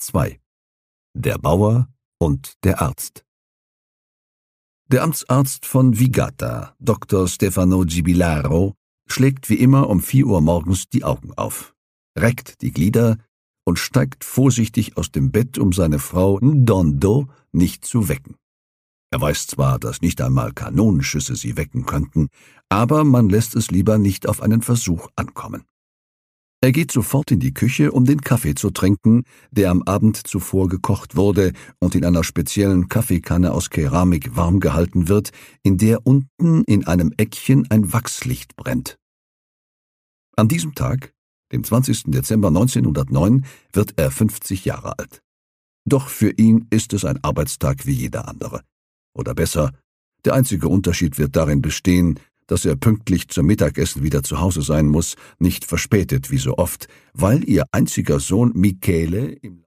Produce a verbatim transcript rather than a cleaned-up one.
zwei. Der Bauer und der Arzt. Der Amtsarzt von Vigata, Doktor Stefano Gibilaro, schlägt wie immer um vier Uhr morgens die Augen auf, reckt die Glieder und steigt vorsichtig aus dem Bett, um seine Frau Ndondo nicht zu wecken. Er weiß zwar, dass nicht einmal Kanonenschüsse sie wecken könnten, aber man lässt es lieber nicht auf einen Versuch ankommen. Er geht sofort in die Küche, um den Kaffee zu trinken, der am Abend zuvor gekocht wurde und in einer speziellen Kaffeekanne aus Keramik warm gehalten wird, in der unten in einem Eckchen ein Wachslicht brennt. An diesem Tag, dem zwanzigsten Dezember neunzehnhundertneun, wird er fünfzig Jahre alt. Doch für ihn ist es ein Arbeitstag wie jeder andere. Oder besser, der einzige Unterschied wird darin bestehen, dass er pünktlich zum Mittagessen wieder zu Hause sein muss, nicht verspätet wie so oft, weil ihr einziger Sohn Michele im